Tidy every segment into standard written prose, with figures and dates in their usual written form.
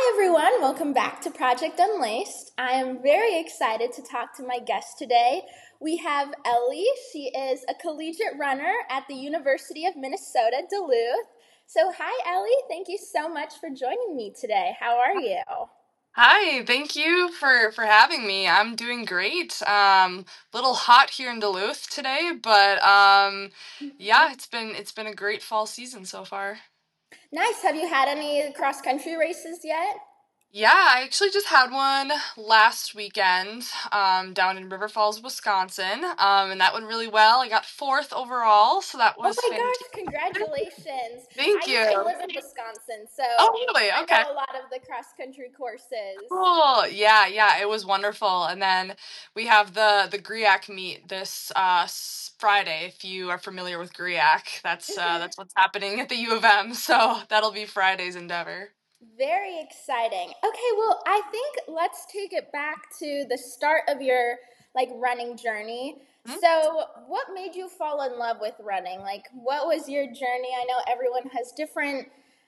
Everyone, welcome back to Project Unlaced. I am very excited to talk to my guest today. We have Ellie. She is a collegiate runner at the University of Minnesota, Duluth. So, hi, Ellie. Thank you so much for joining me today. How are you? Hi, thank you for having me. I'm doing great. Little hot here in Duluth today, but yeah, it's been a great fall season so far. Nice. Have you had any cross country races yet? Yeah, I actually just had one last weekend, down in River Falls, Wisconsin, and that went really well. I got fourth overall, so that Oh was my fantastic. gosh, congratulations. I Thank used to you. live in Wisconsin, so Oh, really? I Okay. know a lot of the cross country courses. Cool. Yeah, it was wonderful. And then we have the GRIAC meet this Friday. If you are familiar with GRIAC, that's what's happening at the U of M. So that'll be Friday's endeavor. Very exciting. Okay, well, I think let's take it back to the start of your running journey. Hmm? So, what made you fall in love with running? Like, what was your journey? I know everyone has different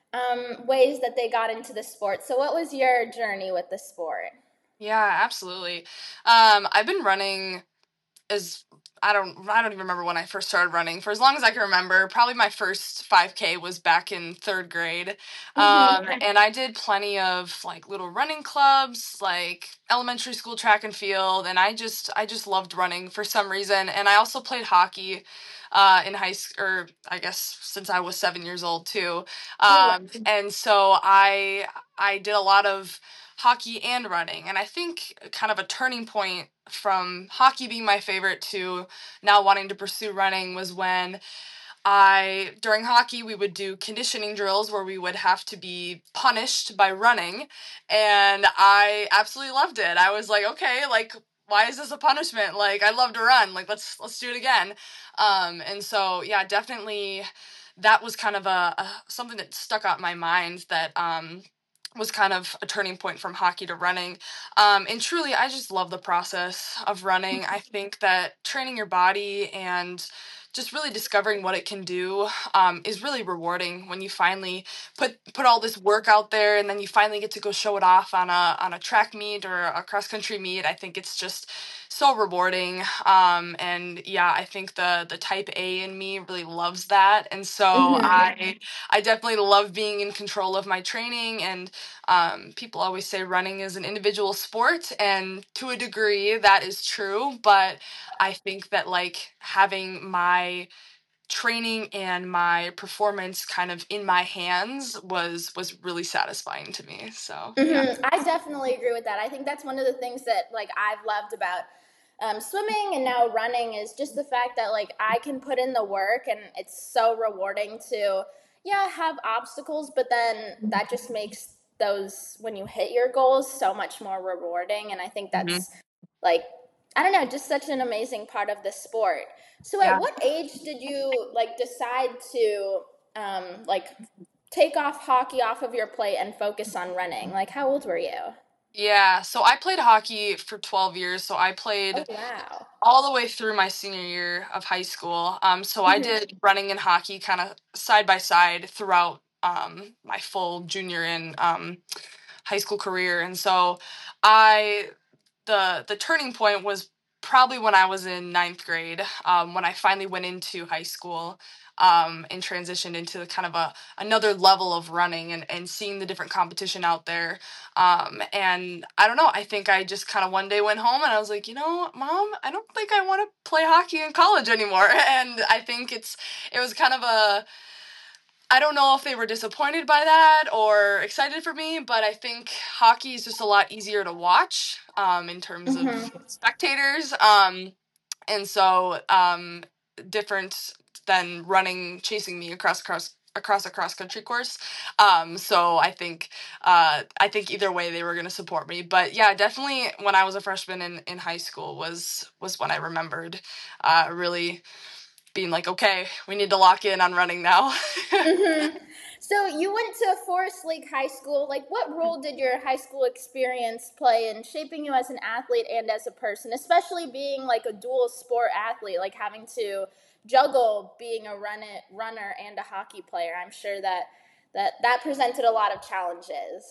ways that they got into the sport. So, what was your journey with the sport? Yeah, absolutely. I've been running as I don't even remember when I first started running. For as long as I can remember, probably my first 5K was back in third grade. And I did plenty of like little running clubs, like elementary school track and field, and I just loved running for some reason. And I also played hockey in high school, or I guess since I was 7 years old too. Oh, wow. And so I did a lot of hockey and running. And I think kind of a turning point from hockey being my favorite to now wanting to pursue running was when during hockey, we would do conditioning drills where we would have to be punished by running. And I absolutely loved it. I was like, okay, like, why is this a punishment? Like, I love to run. Like, let's do it again. And so, yeah, definitely that was kind of a something that stuck out in my mind that, was kind of a turning point from hockey to running. And truly, I just love the process of running. I think that training your body and just really discovering what it can do, is really rewarding when you finally put all this work out there and then you finally get to go show it off on a track meet or a cross country meet. I think it's just so rewarding. And yeah, I think the type A in me really loves that. And so I definitely love being in control of my training. And people always say running is an individual sport, and to a degree that is true, but I think that like having my training and my performance kind of in my hands was really satisfying to me. So yeah. I definitely agree with that. I think that's one of the things that I've loved about swimming and now running is just the fact that I can put in the work and it's so rewarding to have obstacles, but then that just makes those when you hit your goals so much more rewarding. And I think Hmm. that's like I don't know, just such an amazing part of the sport. So at Yeah. what age did you decide to like take off hockey off of your plate and focus on running? Like, how old were you? Yeah, so I played hockey for 12 years. So I Oh, played wow. all the way through my senior year of high school. So I Hmm. did running and hockey kind of side by side throughout my full junior and high school career. And so I the turning point was probably when I was in ninth grade, when I finally went into high school, and transitioned into kind of another level of running and seeing the different competition out there. And I don't know, I think I just kind of one day went home and I was like, Mom, I don't think I want to play hockey in college anymore. And I think it was kind of I don't know if they were disappointed by that or excited for me, but I think hockey is just a lot easier to watch, in terms of Hmm. spectators. And so, different than running, chasing me across a cross country course. So I think either way they were going to support me. But yeah, definitely when I was a freshman in high school was when I remembered, really being like, okay, we need to lock in on running now. Hmm. So you went to Forest Lake High School. Like, what role did your high school experience play in shaping you as an athlete and as a person, especially being like a dual sport athlete, like having to juggle being a runner and a hockey player? I'm sure that presented a lot of challenges.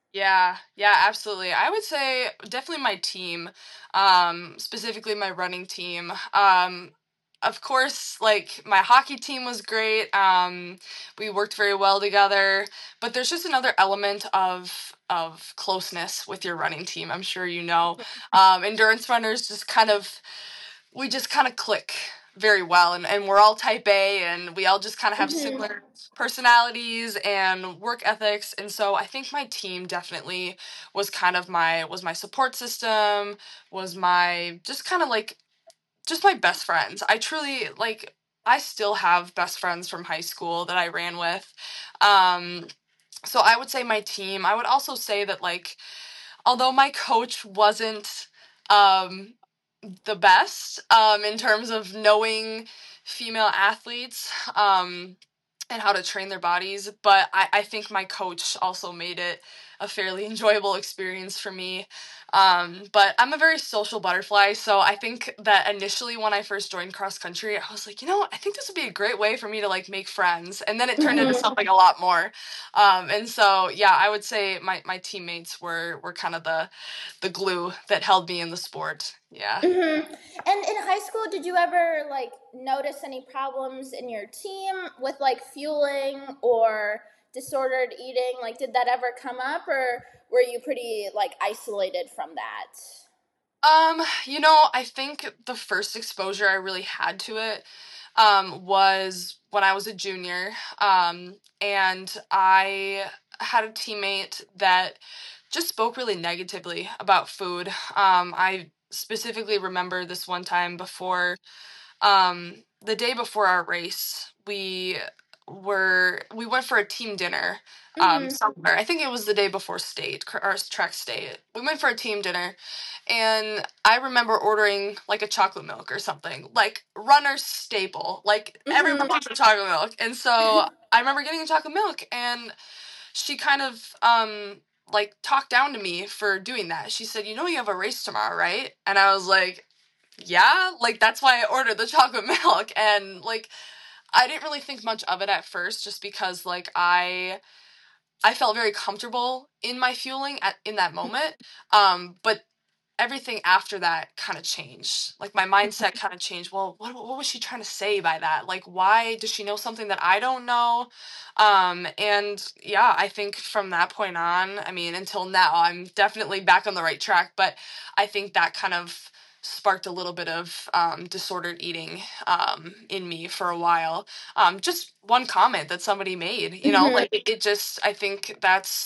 Yeah, yeah, absolutely. I would say definitely my team, specifically my running team. Of course, like my hockey team was great. We worked very well together, but there's just another element of closeness with your running team. I'm sure you know. Endurance runners just kind of we just kind of click very well, and we're all type A, and we all just kind of have Hmm. similar personalities and work ethics. And so I think my team definitely was my support system, was my just kind of like just my best friends. I truly like I still have best friends from high school that I ran with. um so I would say my team. I would also say that, like, although my coach wasn't um the best in terms of knowing female athletes, and how to train their bodies. But I think my coach also made it a fairly enjoyable experience for me. But I'm a very social butterfly, so I think that initially when I first joined cross country, I was like, I think this would be a great way for me to like make friends. And then it turned into Hmm. something a lot more. And so yeah, I would say my teammates were kind of the glue that held me in the sport. Yeah. Hmm. And in high school, did you ever like notice any problems in your team with like fueling or disordered eating? Like, did that ever come up, or were you pretty like isolated from that? I think the first exposure I really had to it was when I was a junior. And I had a teammate that just spoke really negatively about food. I specifically remember this one time the day before our race, we went for a team dinner Mm-hmm. somewhere. I think it was the day before or track state. We went for a team dinner, and I remember ordering like a chocolate milk or something, like runner's staple. Like everyone Mm-hmm. wants a chocolate milk, and so I remember getting a chocolate milk, and she kind of like talked down to me for doing that. She said, you have a race tomorrow, right? And I was like, yeah, like that's why I ordered the chocolate milk. And like I didn't really think much of it at first, just because like I felt very comfortable in my fueling in that moment. But everything after that kind of changed. Like my mindset kind of changed. Well, what was she trying to say by that? Like, why does she know something that I don't know? And yeah, I think from that point on, I mean, until now, I'm definitely back on the right track. But I think that kind of sparked a little bit of disordered eating in me for a while. Just one comment that somebody made, Mm-hmm. like it just, I think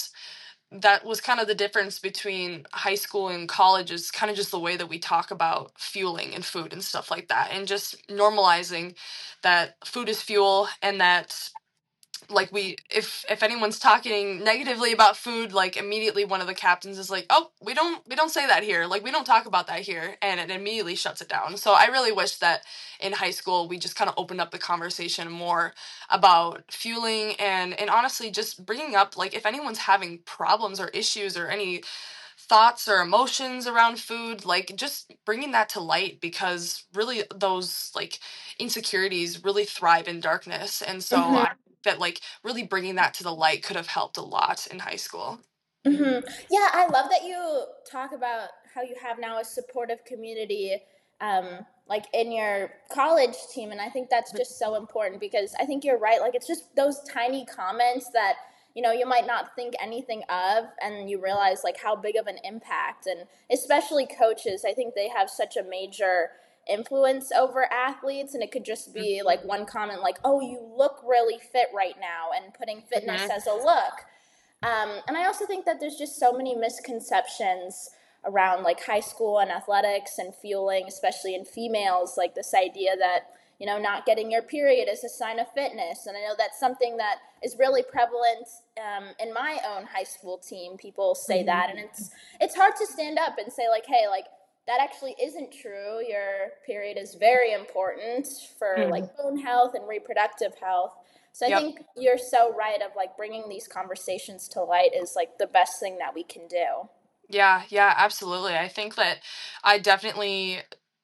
that was kind of the difference between high school and college, is kind of just the way that we talk about fueling and food and stuff like that, and just normalizing that food is fuel, and that like if anyone's talking negatively about food, like immediately one of the captains is like, oh, we don't say that here, like we don't talk about that here, and it immediately shuts it down. So I really wish that in high school we just kind of opened up the conversation more about fueling, and honestly just bringing up, like, if anyone's having problems or issues or any thoughts or emotions around food, like just bringing that to light, because really those like insecurities really thrive in darkness. And so Mm-hmm. I think that like really bringing that to the light could have helped a lot in high school. Mm-hmm. Yeah, I love that you talk about how you have now a supportive community, like in your college team, and I think that's just so important because I think you're right. Like it's just those tiny comments that you might not think anything of, and you realize like how big of an impact, and especially coaches. I think they have such a major influence over athletes, and it could just be like one comment like, "Oh, you look really fit right now," and putting fitness Mm-hmm. as a look. And I also think that there's just so many misconceptions around like high school and athletics and fueling, especially in females, like this idea that not getting your period is a sign of fitness. And I know that's something that is really prevalent in my own high school team. People say Mm-hmm. that, and it's hard to stand up and say like, hey, like that actually isn't true. Your period is very important for Mm-hmm. like bone health and reproductive health. So I Yep. think you're so right of like bringing these conversations to light is like the best thing that we can do. Yeah, yeah, absolutely. I think that I definitely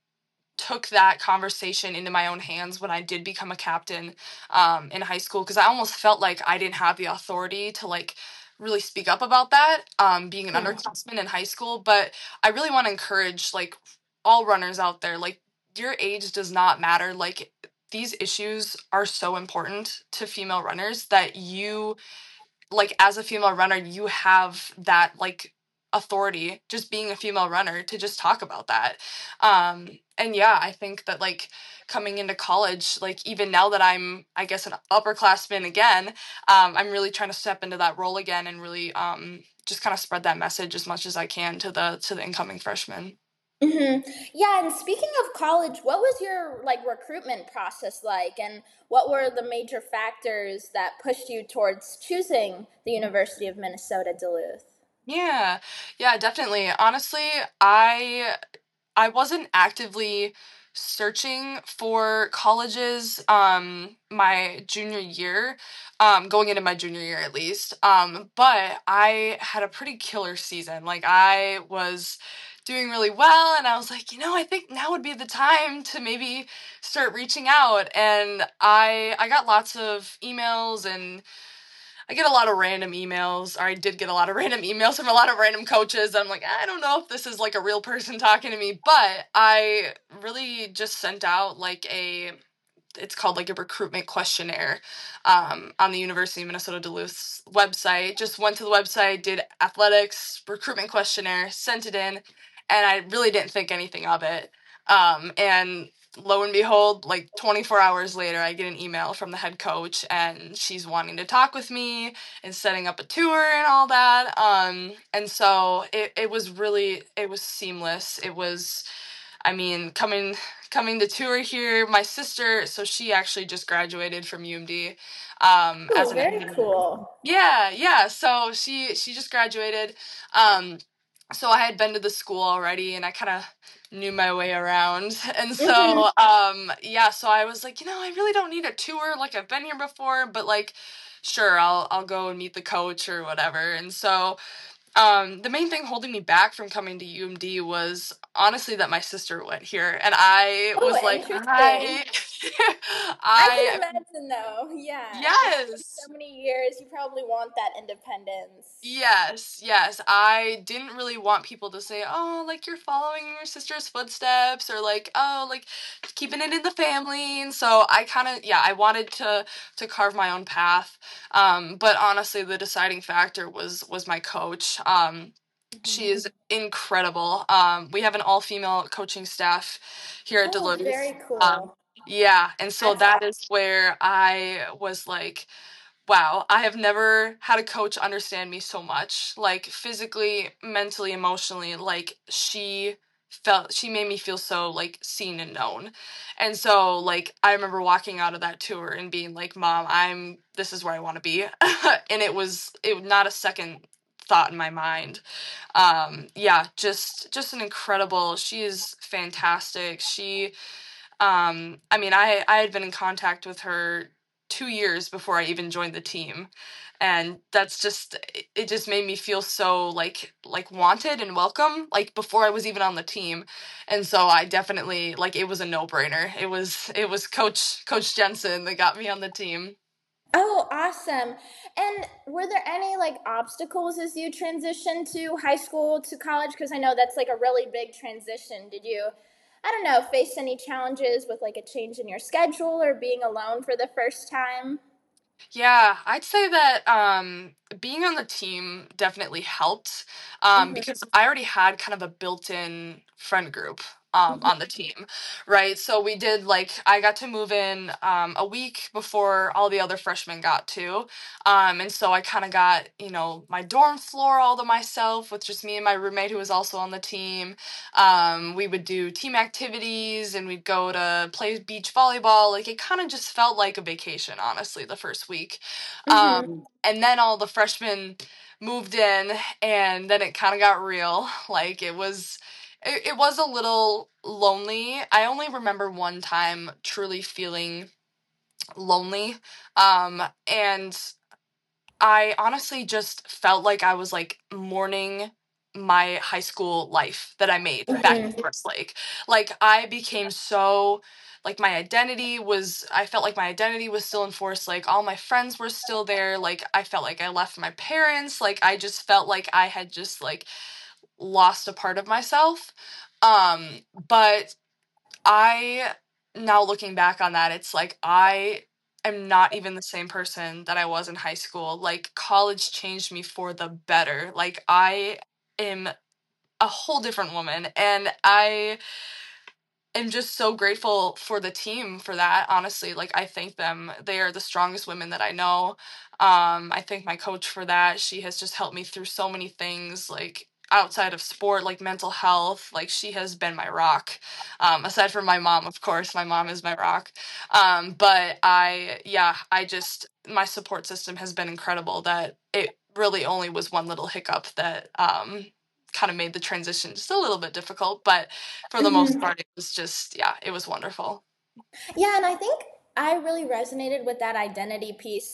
took that conversation into my own hands when I did become a captain in high school, because I almost felt like I didn't have the authority to like really speak up about that, being an Mhm. underclassman in high school. But I really want to encourage like all runners out there, like your age does not matter. Like these issues are so important to female runners that you like as a female runner you have that like authority just being a female runner to just talk about that. And yeah, I think that like coming into college, like even now that I'm I guess an upperclassman again, I'm really trying to step into that role again and really just kind of spread that message as much as I can to the incoming freshmen. Yeah, and speaking of college, what was your like recruitment process like, and what were the major factors that pushed you towards choosing the University of Minnesota Duluth? Yeah, yeah, definitely. Honestly, I wasn't actively searching for colleges my junior year, going into my junior year at least. But I had a pretty killer season. Like I was doing really well and I was like, I think now would be the time to maybe start reaching out. And I got lots of emails and I get a lot of random emails, or I did get a lot of random emails from a lot of random coaches. I'm like, I don't know if this is like a real person talking to me, but I really just sent out like it's called like a recruitment questionnaire on the University of Minnesota Duluth's website. Just went to the website, did athletics, recruitment questionnaire, sent it in, and I really didn't think anything of it. And lo and behold, like 24 hours later, I get an email from the head coach, and she's wanting to talk with me and setting up a tour and all that. And so it was really, it was seamless. It was, I mean, coming to tour here. My sister, so she actually just graduated from UMD as Oh, an very engineer. cool. Yeah, yeah. So she just graduated. Um, so I had been to the school already, and I kind of knew my way around. And hmm so yeah, so I was like, I really don't need a tour. Like I've been here before, but like, sure, I'll go and meet the coach or whatever. And so the main thing holding me back from coming to UMD was honestly that my sister went here, and I Oh, was like, interesting. I can I, imagine though. Yeah, after spending yes, so many years, you probably want that independence. yes, yes. I didn't really want people to say, oh, like you're following your sister's footsteps, or like, oh, like keeping it in the family. And so I kind of, yeah, I wanted to carve my own path. But honestly, the deciding factor was my coach. She hmm is incredible. We have an all-female coaching staff here at Oh, Duluth. very Um, cool. yeah, and so That's that is where I was like, wow, I have never had a coach understand me so much, like physically, mentally, emotionally. Like she made me feel so like seen and known. And so like I remember walking out of that tour and being like, Mom, this is where I want to be. And it not a second thought in my mind. Yeah, just an incredible, she is fantastic. I mean, I had been in contact with her 2 years before I even joined the team, and that's just it. Just made me feel so like wanted and welcome, like before I was even on the team, and so I definitely like it was a no brainer. It was Coach Jensen that got me on the team. Oh, awesome. And were there any like obstacles as you transitioned to high school to college? Because I know that's like a really big transition. Did you, I don't know, face any challenges with like a change in your schedule or being alone for the first time? Yeah, I'd say that being on the team definitely helped hmm because I already had kind of a built-in friend group on the team, right? So we did like I got to move in a week before all the other freshmen got to, and so I kind of got my dorm floor all to myself with just me and my roommate who was also on the team. We would do team activities and we'd go to play beach volleyball. Like it kind of just felt like a vacation, honestly, the first week. hmm And then all the freshmen moved in, and then it kind of got real. Like it was a little lonely. I only remember one time truly feeling lonely. And I honestly just felt like I was like mourning my high school life that I made back in Mhm. Forest Lake. Like I became so like I felt like my identity was still in Forest Lake. All my friends were still there. Like I felt like I left my parents. Like I just felt like I had just like lost a part of myself. But I now looking back on that, it's like I am not even the same person that I was in high school. Like college changed me for the better. Like I am a whole different woman, and I am just so grateful for the team for that. Honestly, like I thank them. They are the strongest women that I know. I thank my coach for that. She has just helped me through so many things, like outside of sport, like mental health. Like she has been my rock. Aside from my mom, of course, my mom is my rock. But I just my support system has been incredible. That it really only was one little hiccup that kind of made the transition just a little bit difficult, but for the most Mhm. part, it was just, yeah, it was wonderful. Yeah, and I think I really resonated with that identity piece.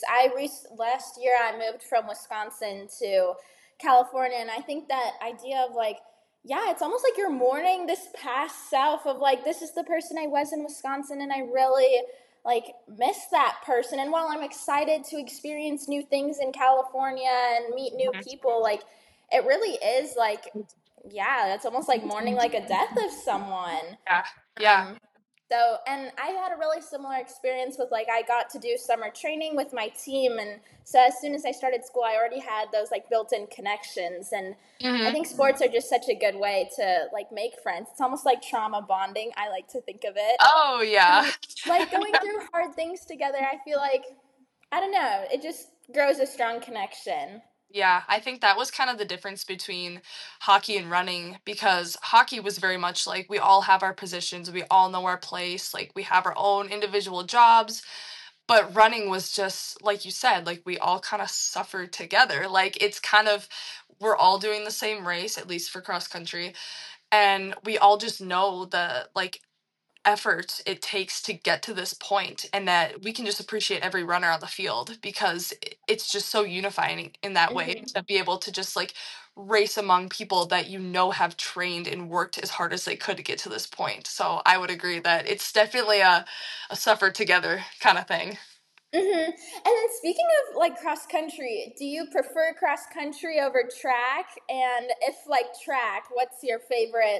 Last year I moved from Wisconsin to California, and I think that idea of like, yeah, it's almost like you're mourning this past self of like, this is the person I was in Wisconsin, and I really like miss that person. And while I'm excited to experience new things in California and meet new Mhm. people, like it really is like, yeah, that's almost like mourning like a death of someone. Yeah, yeah. Um, and I had a really similar experience with like I got to do summer training with my team, and so as soon as I started school, I already had those like built-in connections, and I Hmm. think sports are just such a good way to like make friends. It's almost like trauma bonding. I like to think of it, Oh, yeah. and like going through hard things together. I feel like I don't know, it just grows a strong connection. Yeah, I think that was kind of the difference between hockey and running because hockey was very much like we all have our positions, we all know our place, like we have our own individual jobs. But running was just like you said, like we all kind of suffered together. Like it's kind of we're all doing the same race, at least for cross country, and we all just know the like effort it takes to get to this point and that we can just appreciate every runner on the field because it's just so unifying in that way Hmm. to be able to just like race among people that you know have trained and worked as hard as they could to get to this point. So I would agree that it's definitely a suffer together kind of thing. And then speaking of like cross country, do you prefer cross country over track? And if like track, what's your favorite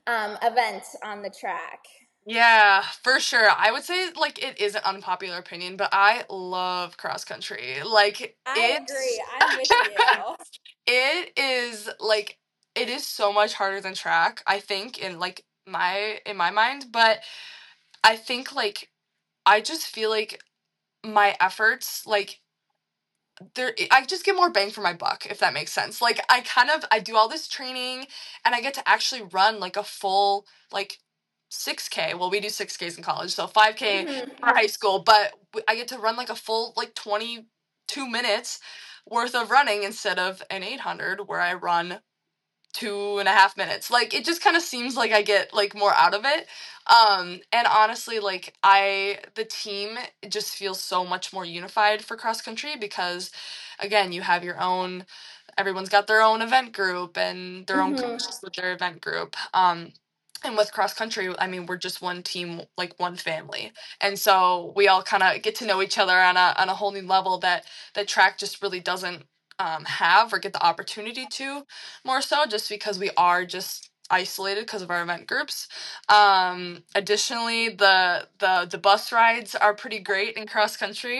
event on the track? Yeah, for sure. I would say like it is an unpopular opinion, but I love cross country. Like I it's agree. I'm with you. it is like it is so much harder than track, I think, in my mind, but I think like I just feel like my efforts like there I just get more bang for my buck if that makes sense. Like I do all this training and I get to actually run like a full like 6K. Well, we do 6Ks in college, so 5K Hmm. for high school, but I get to run like a full like 22 minutes worth of running instead of an 800 where I run 2.5 minutes. Like it just kind of seems like I get like more out of it. And honestly, like the team just feels so much more unified for cross country because, again, you have your own. Everyone's got their own event group and their own Hmm. coaches with their event group. And with cross country, I mean, we're just one team, like one family, and so we all kind of get to know each other on a whole new level that track just really doesn't have or get the opportunity to more so just because we are just isolated because of our event groups. Additionally, the bus rides are pretty great in cross country.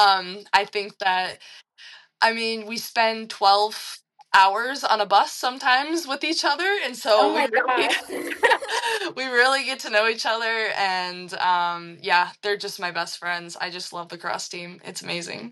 I think that I mean we spend 12 hours on a bus sometimes with each other, and Oh so we my really gosh. we really get to know each other, and yeah, they're just my best friends. I just love the cross team. It's amazing.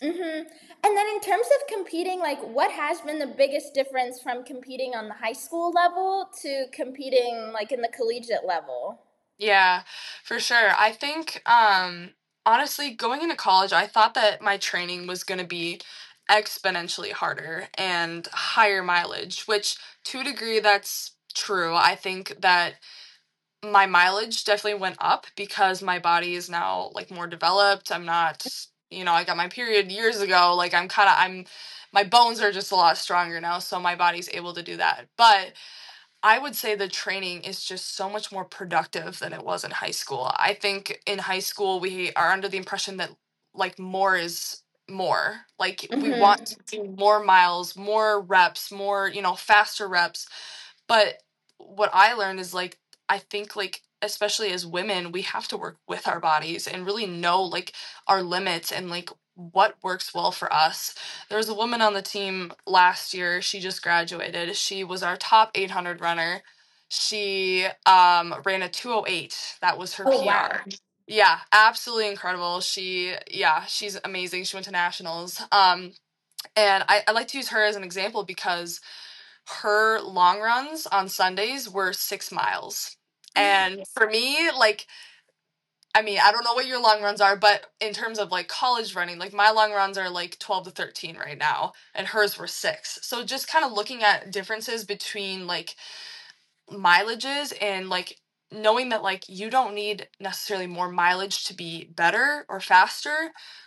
And then in terms of competing, like what has been the biggest difference from competing on the high school level to competing like in the collegiate level? Yeah, for sure. I think honestly going into college, I thought that my training was going to be exponentially harder and higher mileage, which to a degree that's true. I think that my mileage definitely went up because my body is now like more developed. I'm not I got my period years ago, like my bones are just a lot stronger now, so my body's able to do that. But I would say the training is just so much more productive than it was in high school. I think in high school we are under the impression that like more is more. Like we want Mhm. to do more miles, more reps, more, faster reps. But what I learned is like I think like especially as women, we have to work with our bodies and really know like our limits and like what works well for us. There was a woman on the team last year. She just graduated. She was our top 800 runner. She ran a 2:08. That was her Oh wow. PR. Yeah, absolutely incredible. She's amazing. She went to nationals. And I like to use her as an example because her long runs on Sundays were 6 miles. And for me, like, I mean, I don't know what your long runs are, but in terms of like college running, like my long runs are like 12 to 13 right now, and hers were 6. So just kind of looking at differences between like mileages and like knowing that like you don't need necessarily more mileage to be better or faster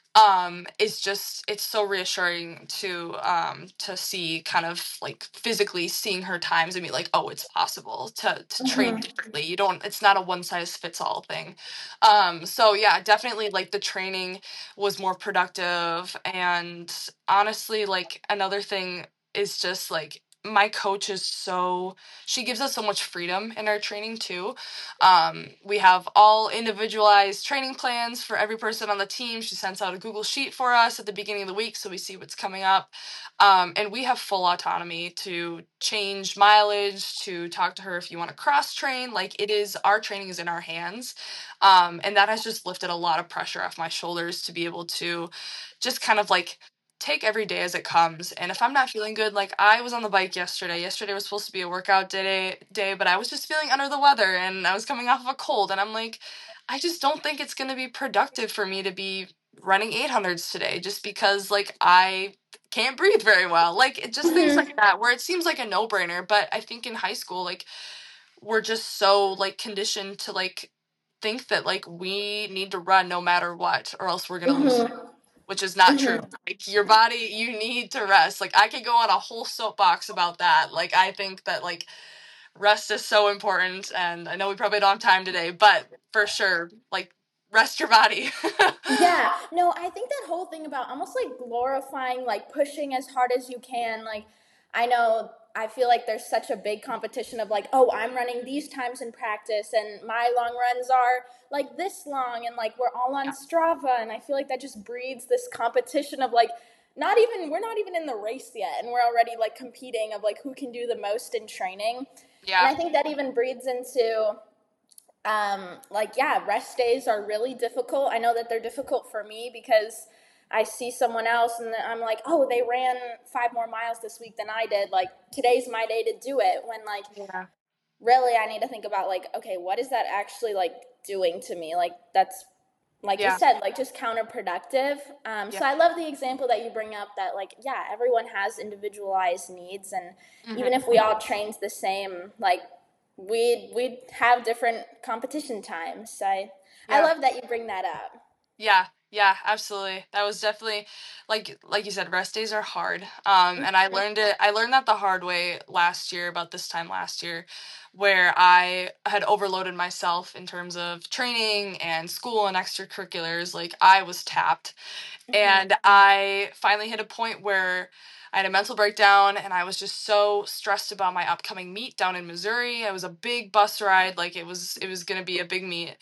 it's so reassuring to see kind of like physically seeing her times and be like, oh, it's possible to train Mhm. differently. You don't It's not a one size fits all thing. So yeah, definitely like the training was more productive. And honestly, like another thing is just like my coach is so she gives us so much freedom in our training too. We have all individualized training plans for every person on the team. She sends out a Google Sheet for us at the beginning of the week so we see what's coming up. And we have full autonomy to change mileage, to talk to her if you want to cross train. Like our training is in our hands. And that has just lifted a lot of pressure off my shoulders to be able to just kind of like take every day as it comes. And if I'm not feeling good, like I was on the bike yesterday. Yesterday was supposed to be a workout day, but I was just feeling under the weather and I was coming off of a cold and I'm like, I just don't think it's going to be productive for me to be running 800s today just because like I can't breathe very well. Like it just things Mhm. like that where it seems like a no-brainer, but I think in high school like we're just so like conditioned to like think that like we need to run no matter what or else we're going to lose, Mhm. which is not true. Mhm. Like your body, you need to rest. Like I could go on a whole soapbox about that. Like I think that like rest is so important and I know we probably don't have time today, but for sure, like rest your body. Yeah, no, I think that whole thing about almost like glorifying, like pushing as hard as you can. Like, I know, I feel like there's such a big competition of like, oh, I'm running these times in practice, and my long runs are like this long, and like we're all on Strava. And I feel like that just breeds this competition of like, we're not even in the race yet, and we're already like competing of like who can do the most in training. And Yeah. I think that even breeds into like yeah, rest days are really difficult. I know that they're difficult for me because I see someone else and I'm like, oh, they ran 5 more miles this week than I did, like today's my day to do it, when like Yeah. really I need to think about like, okay, what is that actually like doing to me? Like that's, like you Yeah. said, like just counterproductive. Yeah. So I love the example that you bring up that like yeah, everyone has individualized needs, and even Hmm. if we all trained the same, like we'd have different competition times. So I Yeah. love that you bring that up. Yeah, yeah, absolutely. That was definitely like you said, rest days are hard. And I learned that the hard way last year, about this time last year, where I had overloaded myself in terms of training and school and extracurriculars. Like I was tapped. Mm-hmm. And I finally hit a point where I had a mental breakdown and I was just so stressed about my upcoming meet down in Missouri. It was a big bus ride, like it was going to be a big meet.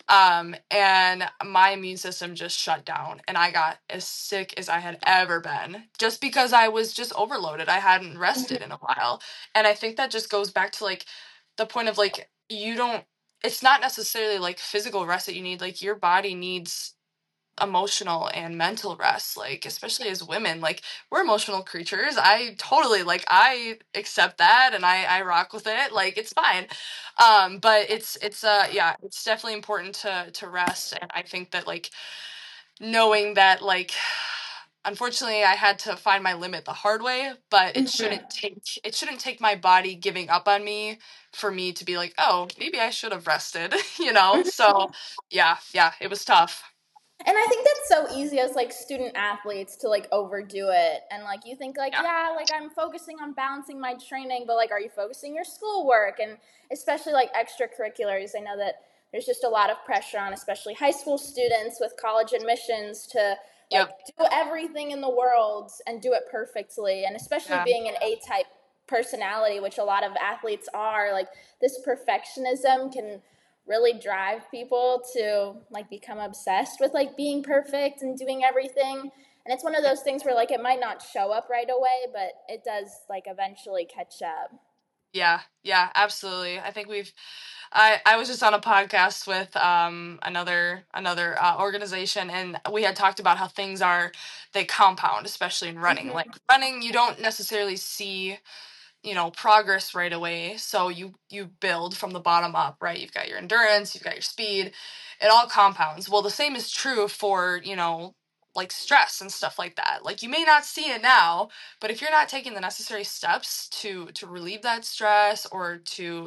And my immune system just shut down and I got as sick as I had ever been just because I was just overloaded. I hadn't rested in a while. And I think that just goes back to like the point of like you don't it's not necessarily like physical rest that you need. Like your body needs emotional and mental rest, like especially as women, like we're emotional creatures. I totally like I accept that and I rock with it, like it's fine. But it's yeah, it's definitely important to rest. And I think that like knowing that like unfortunately I had to find my limit the hard way, but Mm-hmm. it shouldn't take my body giving up on me for me to be like, oh, maybe I should have rested. So yeah, it was tough. And I think that's so easy as like student athletes to like overdo it. And like you think like, Yeah. yeah, like I'm focusing on balancing my training, but like are you focusing your schoolwork and especially like extracurriculars? I know that there's just a lot of pressure on especially high school students with college admissions to like Yep. do everything in the world and do it perfectly. And especially Yeah. being an A-type personality, which a lot of athletes are, like this perfectionism can really drive people to like become obsessed with like being perfect and doing everything. And it's one of those things where like it might not show up right away, but it does like eventually catch up. Yeah, yeah, absolutely. I think I was just on a podcast with another organization, and we had talked about how things are, they compound, especially in running. Like Mm-hmm. running, you don't necessarily see, progress right away. So you build from the bottom up, right? You've got your endurance, you've got your speed. It all compounds. Well, the same is true for, like stress and stuff like that. Like you may not see it now, but if you're not taking the necessary steps to relieve that stress or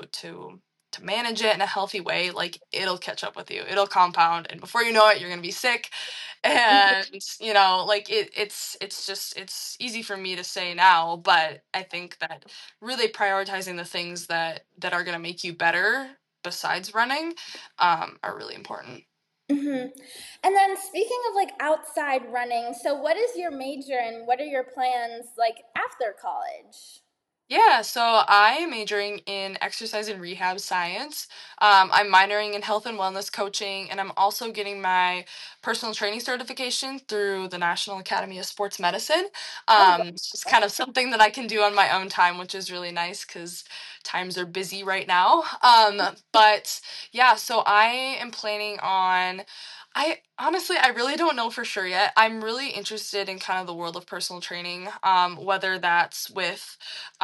to manage it in a healthy way, like it'll catch up with you. It'll compound, and before you know it, you're going to be sick. And like it's easy for me to say now, but I think that really prioritizing the things that are going to make you better besides running are really important. Mm-hmm. And then speaking of like outside running, so what is your major and what are your plans like after college? Yeah, so I am majoring in exercise and rehab science. I'm minoring in health and wellness coaching, and I'm also getting my personal training certification through the National Academy of Sports Medicine. Oh, It's just kind of something that I can do on my own time, which is really nice because times are busy right now. But yeah, so I am planning on. I honestly, I really don't know for sure yet. I'm really interested in kind of the world of personal training, whether that's with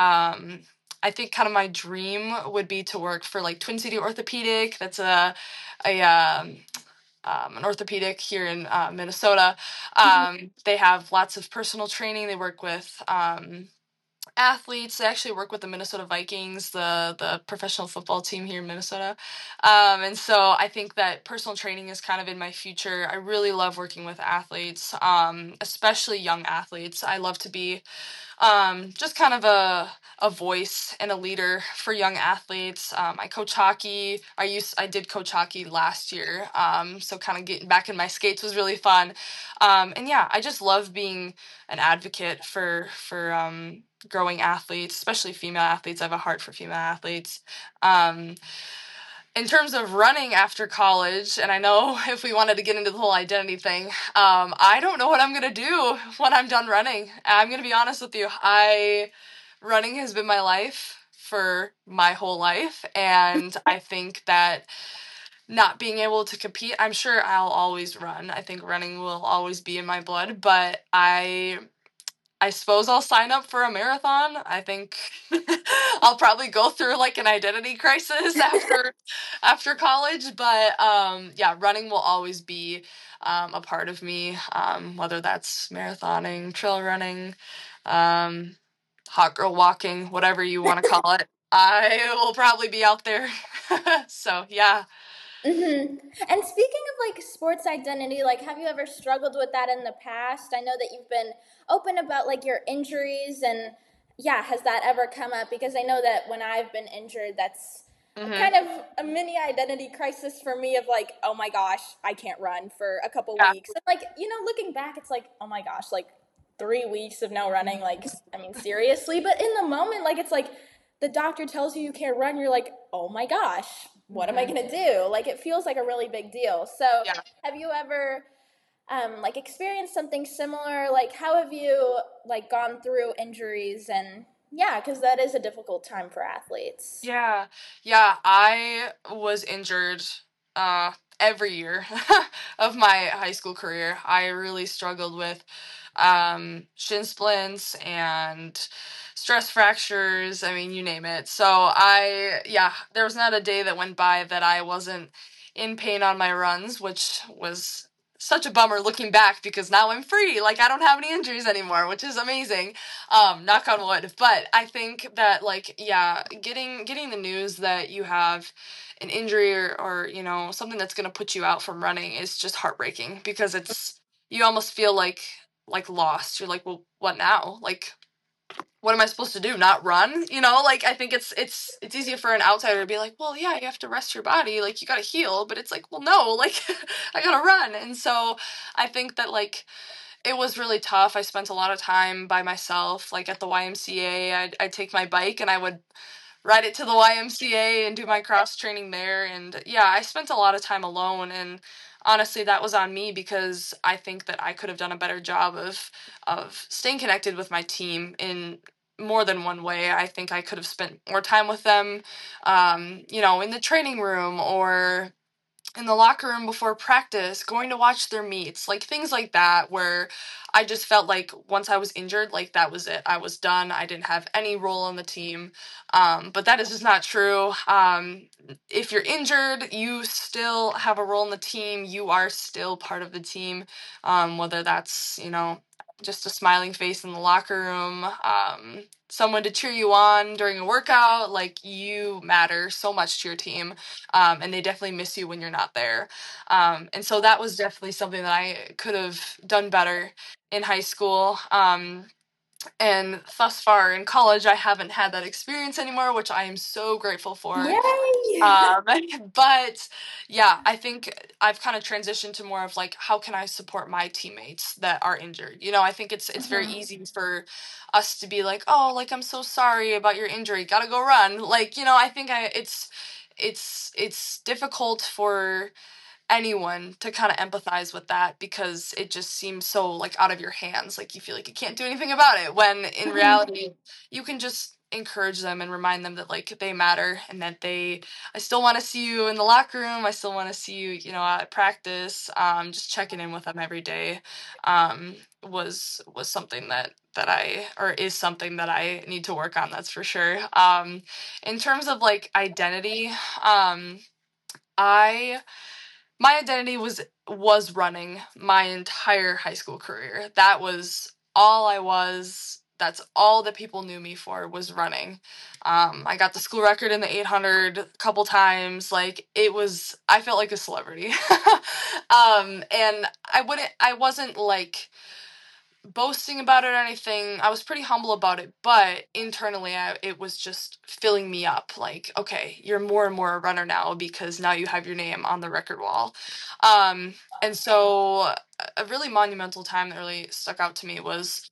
I think kind of my dream would be to work for like Twin City Orthopedic. That's a an orthopedic here in Minnesota. They have lots of personal training. They work with athletes. They actually work with the Minnesota Vikings, the professional football team here in Minnesota. And so I think that personal training is kind of in my future. I really love working with athletes, especially young athletes. I love to be just kind of a voice and a leader for young athletes. I coach hockey. I did coach hockey last year. So kind of getting back in my skates was really fun. And yeah, I just love being an advocate for growing athletes, especially female athletes. I have a heart for female athletes. Um, in terms of running after college, and I know if we wanted to get into the whole identity thing, I don't know what I'm gonna do when I'm done running. I'm gonna be honest with you. Running has been my life for my whole life, and I think that not being able to compete, I'm sure I'll always run. I think running will always be in my blood, but I suppose I'll sign up for a marathon. I think I'll probably go through like an identity crisis after college, but yeah, running will always be a part of me. Whether that's marathoning, trail running, um, hot girl walking, whatever you want to call it. I will probably be out there. So yeah. Mm-hmm. And speaking of like sports identity, like have you ever struggled with that in the past? I know that you've been open about like your injuries and yeah, has that ever come up? Because I know that when I've been injured, that's Hmm. kind of a mini identity crisis for me of like, oh my gosh, I can't run for a couple Yeah. weeks. And like, looking back, it's like, oh my gosh, like 3 weeks of no running, like, I mean, seriously. But in the moment, like, it's like the doctor tells you can't run, you're like, oh my gosh, what am I Hmm. gonna do? Like it feels like a really big deal. So Yeah. have you ever like experienced something similar? Like how have you like gone through injuries and yeah, because that is a difficult time for athletes. Yeah, yeah, I was injured every year of my high school career. I really struggled with shin splints and stress fractures. I mean, you name it. So yeah, there was not a day that went by that I wasn't in pain on my runs, which was such a bummer looking back because now I'm free. Like I don't have any injuries anymore, which is amazing. Knock on wood. But I think that like yeah, getting the news that you have an injury or you know something that's going to put you out from running is just heartbreaking because it's you almost feel like lost. You're like, well, what now? Like what am I supposed to do? Not run? You know, like I think it's easier for an outsider to be like, well, yeah, you have to rest your body, like you got to heal, but it's like, well, no, like I got to run. And so I think that like it was really tough. I spent a lot of time by myself, like at the YMCA. I'd take my bike and I would ride it to the YMCA and do my cross training there. And yeah, I spent a lot of time alone. And honestly, that was on me because I think that I could have done a better job of staying connected with my team in more than one way. I think I could have spent more time with them, you know, in the training room or in the locker room before practice, going to watch their meets, like things like that, where I just felt like once I was injured, like that was it. I was done. I didn't have any role on the team. But that is just not true. If you're injured, you still have a role in the team. You are still part of the team, whether that's, you know, just a smiling face in the locker room, someone to cheer you on during a workout. Like you matter so much to your team, and they definitely miss you when you're not there. And so that was definitely something that I could have done better in high school. And thus far in college, I haven't had that experience anymore, which I am so grateful for. Yay! Um, but yeah, I think I've kind of transitioned to more of like, how can I support my teammates that are injured? You know, I think it's very Mhm. easy for us to be like, oh, like I'm so sorry about your injury, gotta go run. Like, you know, I think it's difficult for anyone to kind of empathize with that because it just seems so like out of your hands, like you feel like you can't do anything about it, when in Mhm. reality you can just encourage them and remind them that like they matter and that they I still want to see you in the locker room, I still want to see you, you know, at practice. Just checking in with them every day was something that I or is something that I need to work on, that's for sure. In terms of like identity, I my identity was running my entire high school career. That was all I was. That's all that people knew me for, was running. I got the school record in the 800 a couple times. Like it was, I felt like a celebrity. And I wasn't like boasting about it or anything. I was pretty humble about it, but internally, it was just filling me up. Like, okay, you're more and more a runner now because now you have your name on the record wall. And so, a really monumental time that really stuck out to me was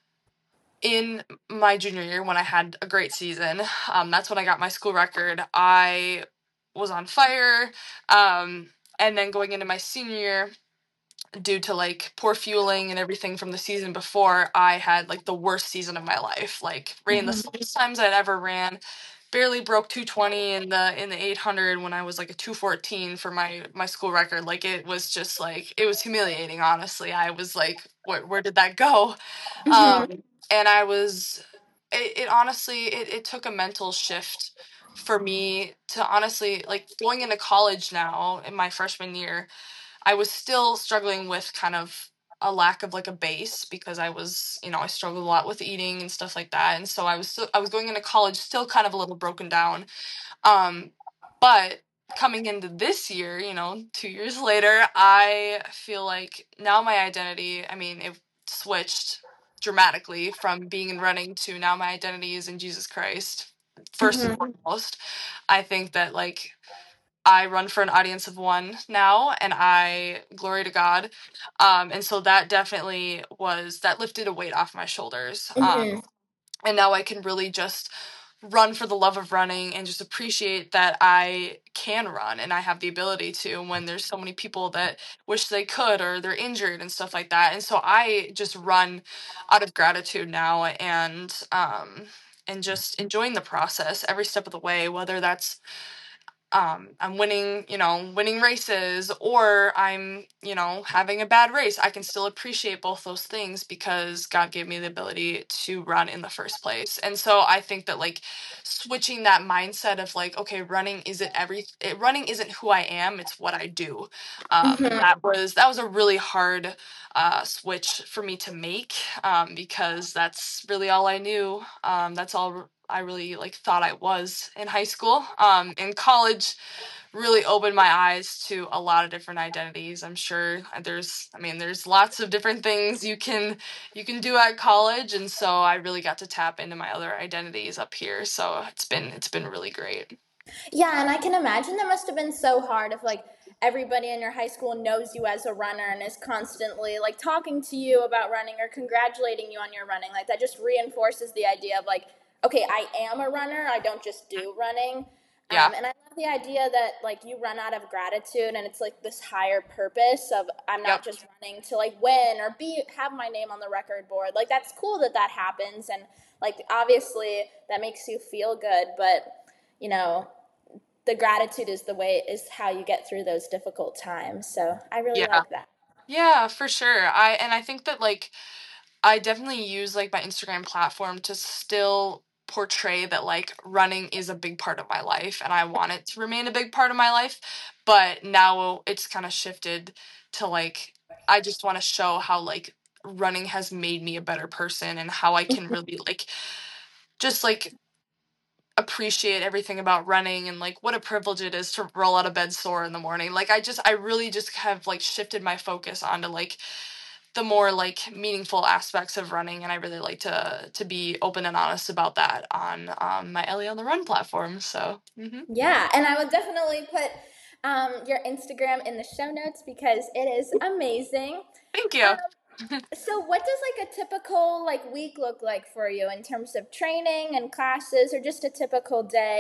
in my junior year when I had a great season. That's when I got my school record. I was on fire. And then going into my senior year, due to like poor fueling and everything from the season before, I had like the worst season of my life. Like ran the Mhm. slowest times I'd ever ran. Barely broke 220 in the 800 when I was like a 214 for my school record. Like it was just like it was humiliating. Honestly, I was like, where did that go? Mhm. Um, and I was it honestly it took a mental shift for me to honestly like going into college now in my freshman year. I was still struggling with kind of a lack of like a base because I was, you know, I struggled a lot with eating and stuff like that. And so I was going into college still kind of a little broken down. Um, but coming into this year, you know, 2 years later, I feel like now my identity, I mean, it switched dramatically from being in running to now my identity is in Jesus Christ. First and Mhm. foremost, I think that like I run for an audience of one now, and I glory to God. And so that definitely that lifted a weight off my shoulders. Mhm. And now I can really just run for the love of running and just appreciate that I can run and I have the ability to when there's so many people that wish they could or they're injured and stuff like that. And so I just run out of gratitude now and just enjoying the process every step of the way, whether that's I'm winning, winning races, or I'm, having a bad race. I can still appreciate both those things because God gave me the ability to run in the first place. And so I think that like switching that mindset of like, okay, running isn't who I am, it's what I do. And Mhm. that was a really hard switch for me to make, because that's really all I knew. That's all I really like thought I was in high school. In college, really opened my eyes to a lot of different identities. I'm sure there's lots of different things you can do at college, and so I really got to tap into my other identities up here. So it's been really great. Yeah, and I can imagine that must have been so hard if like everybody in your high school knows you as a runner and is constantly like talking to you about running or congratulating you on your running. Like that just reinforces the idea of like, okay, I am a runner. I don't just do running. Yeah. And I love the idea that like you run out of gratitude and it's like this higher purpose of I'm not Yep. just running to like win or be have my name on the record board. Like that's cool that that happens and like obviously that makes you feel good, but you know the gratitude is how you get through those difficult times. So I really Yeah. like that. Yeah, for sure. I think that like I definitely use like my Instagram platform to still portray that like running is a big part of my life and I want it to remain a big part of my life. But now it's kind of shifted to like I just want to show how like running has made me a better person and how I can really like just like appreciate everything about running and like what a privilege it is to roll out of bed sore in the morning. Like I really just have like shifted my focus onto like the more like meaningful aspects of running, and I really like to be open and honest about that on my Ellie on the Run platform. So Yeah, and I would definitely put your Instagram in the show notes because it is amazing. thank Um, you. so, what does like a typical like week look like for you in terms of training and classes, or just a typical day?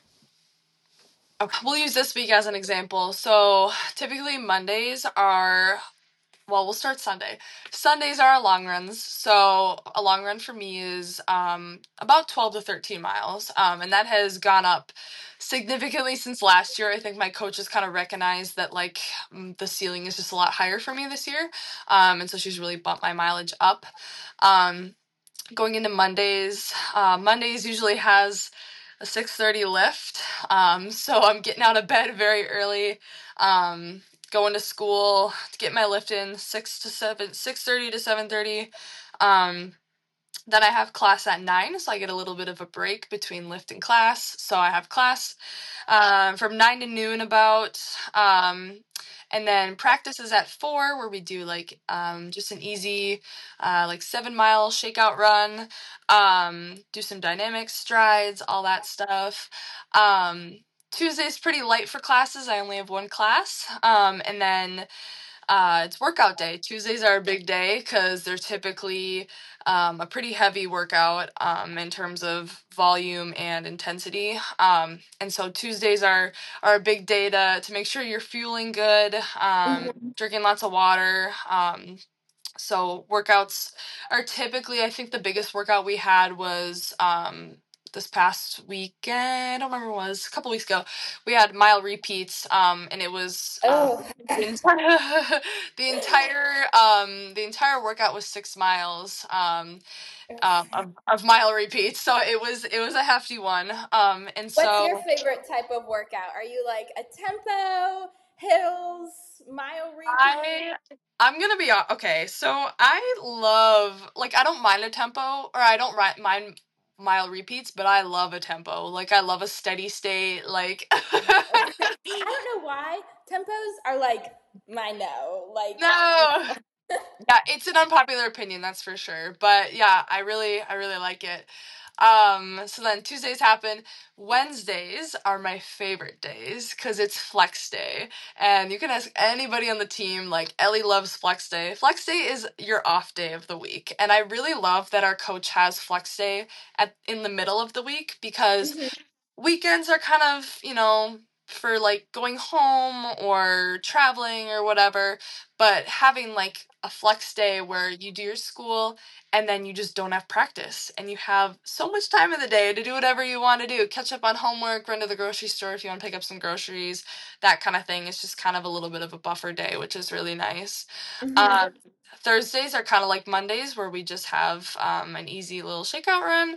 Okay, we'll use this week as an example. So typically Mondays are well, we'll start Sunday. Sundays are our long runs. So a long run for me is about 12 to 13 miles. And that has gone up significantly since last year. I think my coaches kind of recognized that like the ceiling is just a lot higher for me this year. And so she's really bumped my mileage up. Um, Going into Mondays, Mondays usually has a 6:30 lift. So I'm getting out of bed very early, going to school to get my lift in 6:30 to 7:30. Um, then I have class at 9, so I get a little bit of a break between lift and class. So I have class from 9 to noon about. And then practice is at 4, where we do like just an easy like 7-mile shakeout run, do some dynamic strides, all that stuff. Um, Tuesday's pretty light for classes. I only have one class. And then it's workout day. Tuesdays are a big day because they're typically a pretty heavy workout in terms of volume and intensity. And so Tuesdays are a big day to make sure you're fueling good, Mhm. drinking lots of water. So workouts are typically, I think the biggest workout we had was this past weekend. I don't remember what it was, a couple weeks ago. We had mile repeats, and it was Oh, the entire the entire workout was 6 miles of mile repeats. So it was a hefty one. And what's your so favorite type of workout? Are you like a tempo, hills, mile repeat? I I'm gonna be okay. So I love like I don't mind a tempo or I don't mind mile repeats, but I love a tempo. Like I love a steady state. Like I don't know why tempos are like my no. Like no. Yeah, it's an unpopular opinion, that's for sure. But yeah, I really like it. So then Tuesdays happen. Wednesdays are my favorite days because it's flex day. And you can ask anybody on the team, like Ellie loves flex day. Flex day is your off day of the week. And I really love that our coach has flex day in the middle of the week because mhm. weekends are kind of, for like going home or traveling or whatever, but having like a flex day where you do your school and then you just don't have practice and you have so much time in the day to do whatever you want to do, catch up on homework, run to the grocery store if you want to pick up some groceries, that kind of thing. It's just kind of a little bit of a buffer day, which is really nice. Hmm. um, Thursdays are kind of like Mondays where we just have an easy little shakeout run.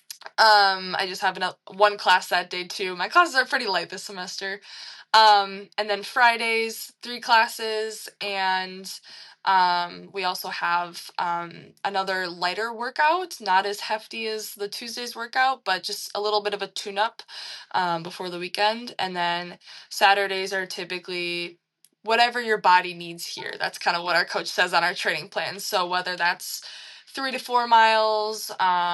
I just have one class that day too. My classes are pretty light this semester. And then Fridays, 3 classes, and we also have another lighter workout, not as hefty as the Tuesdays workout, but just a little bit of a tune-up before the weekend. And then Saturdays are typically whatever your body needs here. That's kind of what our coach says on our training plans. So whether that's 3 to 4 miles,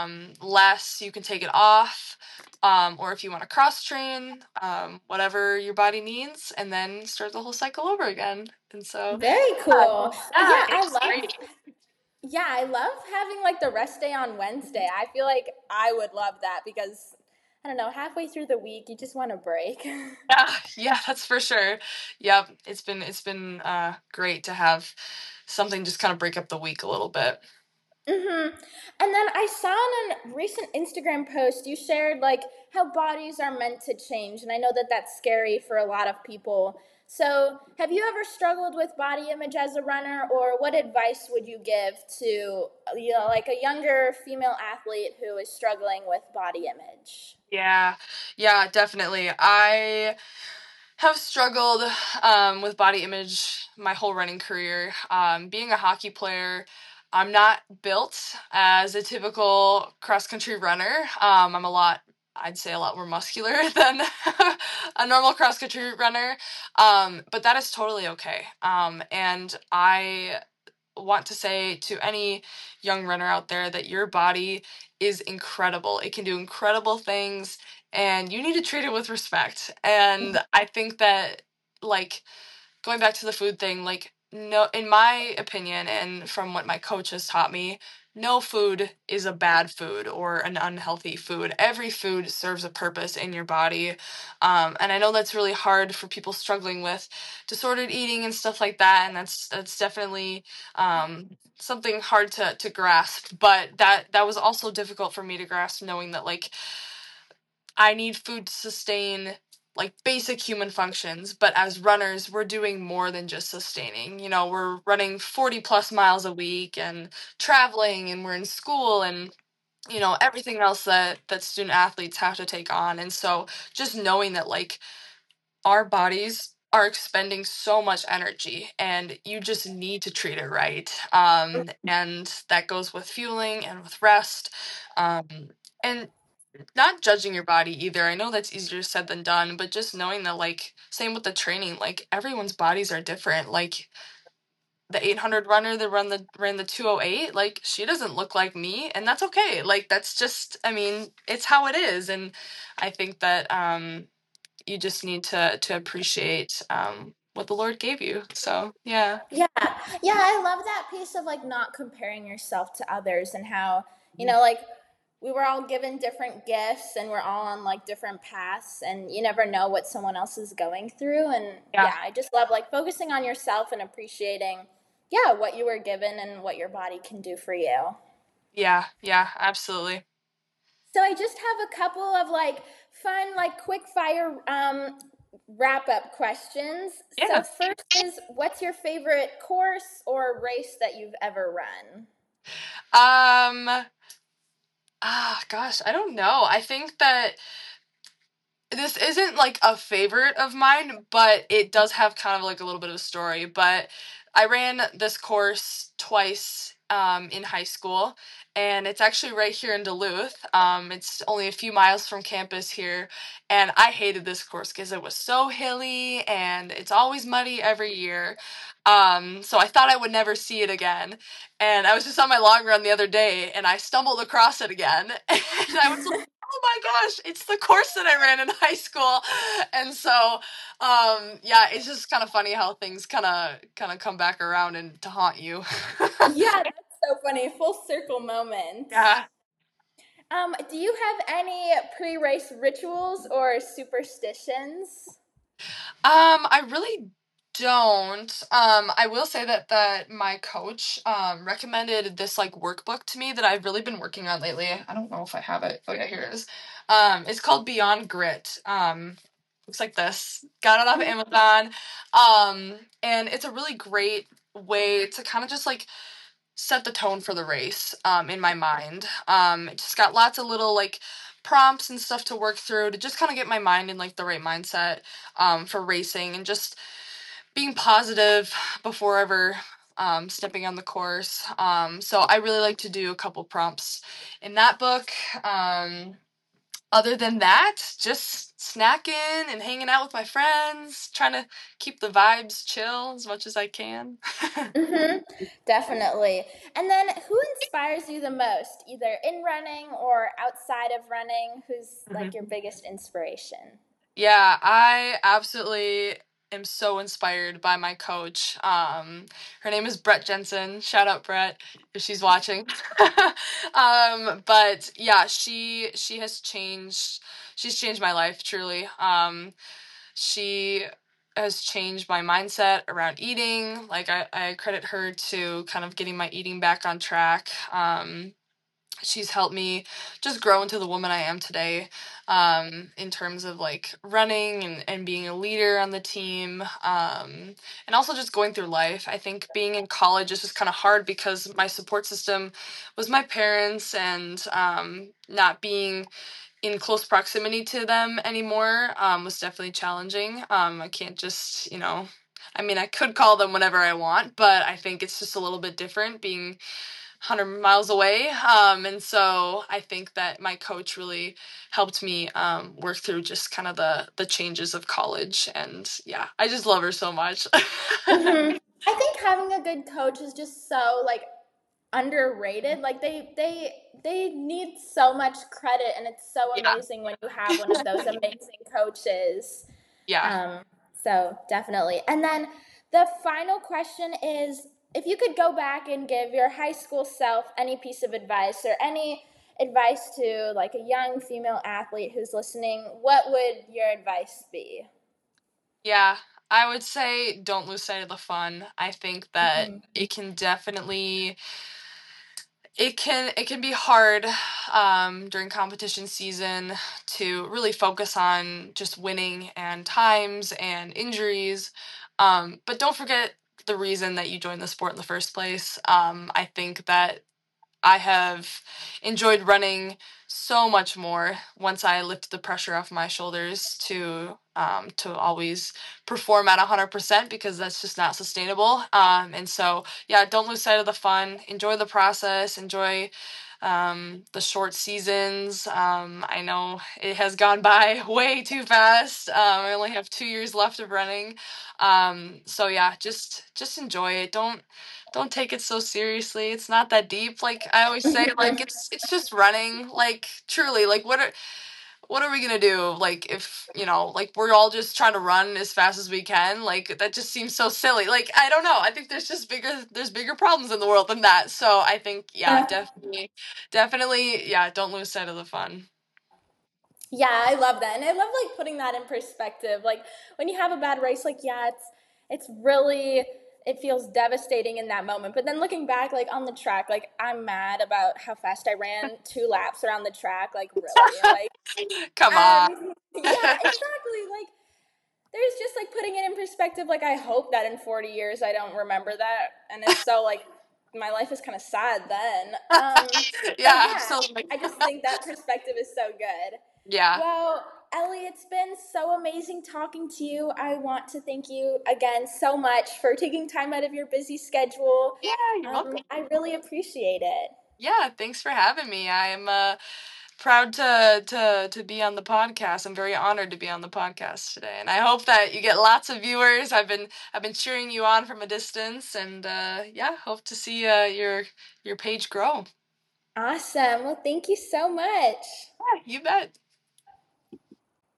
less, you can take it off. Or if you want to cross train, whatever your body needs, and then start the whole cycle over again. And so, Very cool. yeah, Yeah, I it's love. great. Yeah, I love having like the rest day on Wednesday. I feel like I would love that because I don't know, halfway through the week you just want a break. Yeah, yeah, that's for sure. Yep, it's been great to have something just kind of break up the week a little bit. Hmm. And then I saw in a recent Instagram post you shared like how bodies are meant to change, and I know that that's scary for a lot of people. So, have you ever struggled with body image as a runner, or what advice would you give to like a younger female athlete who is struggling with body image? Yeah, yeah, definitely. I have struggled with body image my whole running career. Being a hockey player, I'm not built as a typical cross country runner. I'd say a lot more muscular than a normal cross country runner. But that is totally okay. And I want to say to any young runner out there that your body is incredible. It can do incredible things and you need to treat it with respect. And I think that, like, going back to the food thing, like, no, in my opinion, and from what my coach has taught me, no food is a bad food or an unhealthy food. Every food serves a purpose in your body. And I know that's really hard for people struggling with disordered eating and stuff like that. And that's definitely something hard to grasp. But that was also difficult for me to grasp, knowing that, like, I need food to sustain like basic human functions, but as runners, we're doing more than just sustaining. You know, we're running 40 plus miles a week and traveling and we're in school and everything else that student athletes have to take on. And so just knowing that, like, our bodies are expending so much energy and you just need to treat it right. And that goes with fueling and with rest. Um, and not judging your body either. I know that's easier said than done, but just knowing that, like, same with the training, like, everyone's bodies are different. Like, the 800 runner that ran the 208, like, she doesn't look like me, and that's okay. Like, that's just, I mean, it's how it is. And I think that you just need to appreciate what the Lord gave you. So, yeah. Yeah, yeah, I love that piece of like not comparing yourself to others and how, like we were all given different gifts and we're all on like different paths and you never know what someone else is going through. And Yeah. yeah, I just love like focusing on yourself and appreciating, yeah, what you were given and what your body can do for you. Yeah. Yeah. Absolutely. So I just have a couple of like fun, like quick fire wrap up questions. Yeah. So first is, what's your favorite course or race that you've ever run? Um. Gosh, I don't know. I think that this isn't like a favorite of mine, but it does have kind of like a little bit of a story. But I ran this course twice in high school, and it's actually right here in Duluth. It's only a few miles from campus here, and I hated this course because it was so hilly and it's always muddy every year. So I thought I would never see it again. And I was just on my long run the other day, and I stumbled across it again, and I was like, oh my gosh, it's the course that I ran in high school. And so, yeah, it's just kind of funny how things kind of come back around and to haunt you. Yeah, that's so funny. Full circle moment. Yeah. Do you have any pre-race rituals or superstitions? I really don't. I will say that my coach recommended this like workbook to me that I've really been working on lately. I don't know if I have it. Oh yeah, here it is. It's called Beyond Grit. Looks like this. Got it off Amazon. And it's a really great way to kind of just like set the tone for the race in my mind. It just got lots of little like prompts and stuff to work through to just kind of get my mind in like the right mindset for racing and just being positive before ever stepping on the course. So I really like to do a couple prompts in that book. Other than that, just snacking and hanging out with my friends, trying to keep the vibes chill as much as I can. Hmm. Definitely. And then who inspires you the most, either in running or outside of running? Who's like your biggest inspiration? Yeah, I absolutely am so inspired by my coach. Her name is Brett Jensen. Shout out Brett if she's watching. But yeah, she has changed. She's changed my life truly. She has changed my mindset around eating. Like I credit her to kind of getting my eating back on track. She's helped me just grow into the woman I am today, in terms of like running and being a leader on the team, and also just going through life. I think being in college is just kind of hard because my support system was my parents, and not being in close proximity to them anymore was definitely challenging. I can't just, I mean, I could call them whenever I want, but I think it's just a little bit different being 100 miles away. And so I think that my coach really helped me work through just kind of the changes of college. And yeah, I just love her so much. Hmm. I think having a good coach is just so like underrated. Like they need so much credit, and it's so Yeah. amazing when you have one of those amazing coaches. Yeah. Um, so definitely. And then the final question is, if you could go back and give your high school self any piece of advice or any advice to like a young female athlete who's listening, what would your advice be? Yeah. I would say don't lose sight of the fun. I think that Hmm. it can be hard during competition season to really focus on just winning and times and injuries. But don't forget the reason that you joined the sport in the first place. I think that I have enjoyed running so much more once I lifted the pressure off my shoulders to always perform at 100% because that's just not sustainable. And so yeah, don't lose sight of the fun. Enjoy the process. Enjoy the short seasons. I know it has gone by way too fast. I only have 2 years left of running. So yeah, just enjoy it. Don't take it so seriously. It's not that deep. Like I always say, like it's just running. Like truly, like what are we gonna do? Like if like we're all just trying to run as fast as we can. Like that just seems so silly. Like I don't know. I think there's bigger problems in the world than that. So I think yeah, definitely yeah. Don't lose sight of the fun. Yeah, I love that. And I love like putting that in perspective. Like when you have a bad race, like yeah, it's really it feels devastating in that moment. But then looking back like on the track, like I'm mad about how fast I ran 2 laps around the track, like really. Like Come on. yeah, exactly. Like there's just like putting it in perspective, like I hope that in 40 years I don't remember that. And if so, like my life is kind of sad then. But Yeah, yeah, absolutely. I just think that perspective is so good. Yeah. Well, Ellie, it's been so amazing talking to you. I want to thank you again so much for taking time out of your busy schedule. Yeah, you're welcome. I really appreciate it. Yeah, thanks for having me. I'm proud to be on the podcast. I'm very honored to be on the podcast today, and I hope that you get lots of viewers. I've been cheering you on from a distance, and yeah, hope to see your page grow. Awesome. Well, thank you so much. Yeah, you bet.